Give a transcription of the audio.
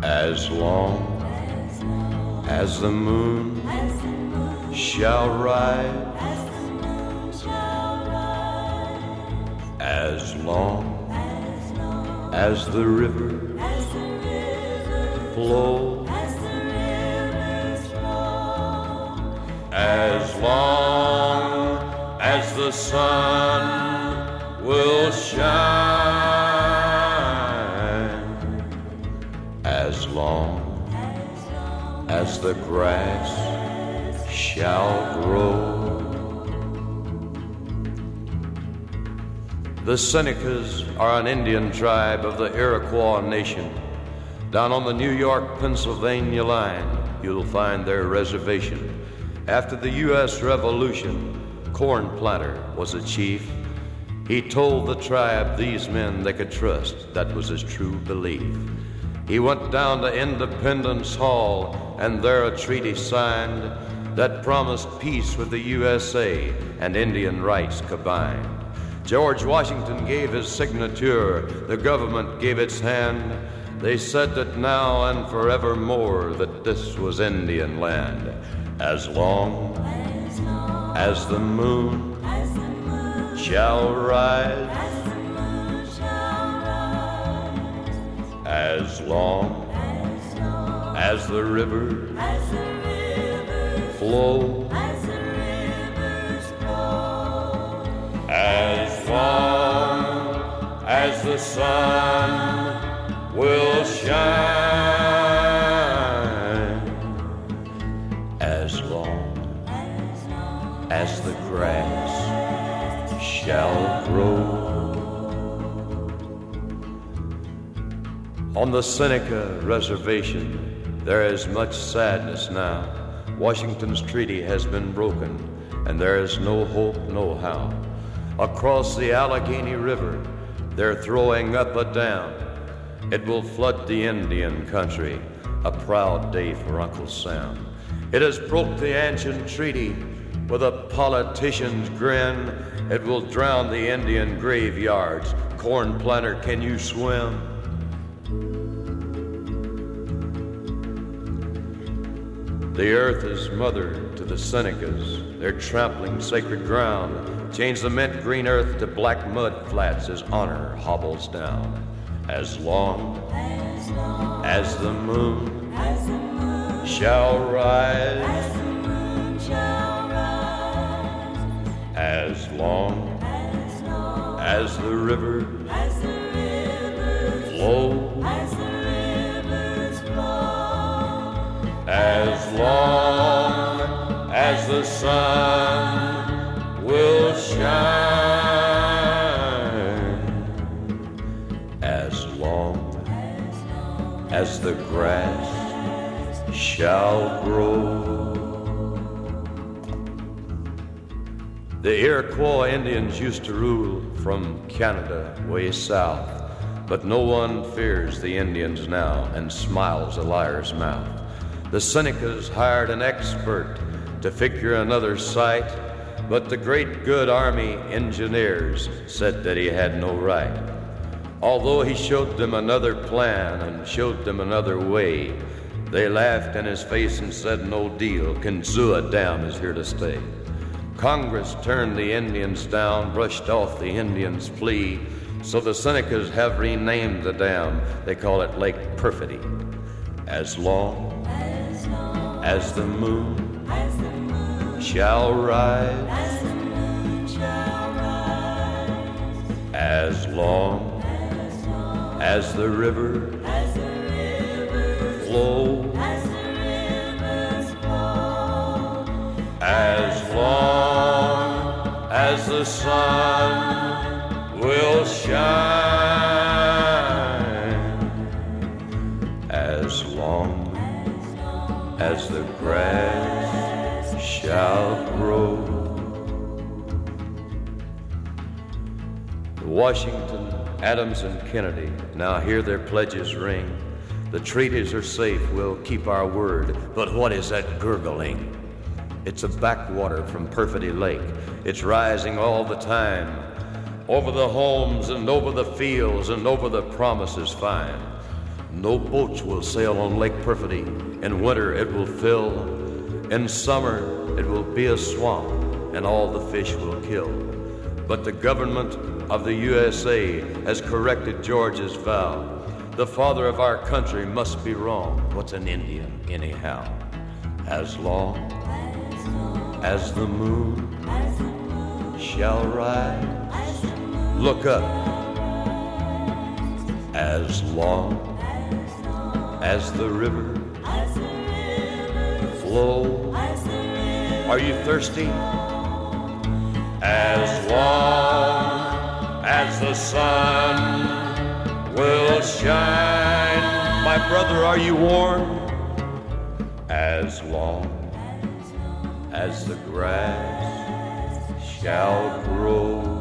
As long as the moon shall rise, as long as the river flows, as long as the sun will shine, as long as the grass shall grow. The Senecas are an Indian tribe of the Iroquois Nation. Down on the New York-Pennsylvania line, you'll find their reservation. After the U.S. Revolution, Corn Planter was a chief. He told the tribe these men they could trust. That was his true belief. He went down to Independence Hall, and there a treaty signed that promised peace with the USA and Indian rights combined. George Washington gave his signature, the government gave its hand. They said that now and forevermore that this was Indian land. As long as the moon shall rise, as long as the river flows, as long as the sun will shine, as long as the grass shall grow. On the Seneca Reservation, there is much sadness now. Washington's treaty has been broken, and there is no hope, no how. Across the Allegheny River, they're throwing up a dam. It will flood the Indian country, a proud day for Uncle Sam. It has broke the ancient treaty with a politician's grin. It will drown the Indian graveyards. Corn Planter, can you swim? The earth is mother to the Senecas. They're trampling sacred ground. Change the mint green earth to black mud flats as honor hobbles down. As long as the moon shall rise, as long as the river flows, as long as the sun will shine, as long as the grass shall grow. The Iroquois Indians used to rule from Canada way south, but no one fears the Indians now and smiles a liar's mouth. The Senecas hired an expert to figure another site, but the great good army engineers said that he had no right. Although he showed them another plan and showed them another way, they laughed in his face and said, no deal, Kinzua Dam is here to stay. Congress turned the Indians down, brushed off the Indians' plea, so the Senecas have renamed the dam. They call it Lake Perfidy. As long as the moon shall rise, as long as the river flows, as long as the sun will shine, as long as the grass shall grow. Washington, Adams, and Kennedy now hear their pledges ring. The treaties are safe, we'll keep our word. But what is that gurgling? It's a backwater from Perfidy Lake. It's rising all the time, over the homes and over the fields and over the promises fine. No boats will sail on Lake Perfidy. In winter it will fill. In summer it will be a swamp, and all the fish will kill. But the government of the USA has corrected George's vow. The father of our country must be wrong. What's an Indian anyhow? As long as the moon shall rise, look up. As long as the river flows. Are you thirsty? As long as the sun will shine. My brother, are you warm? As long as the grass shall grow.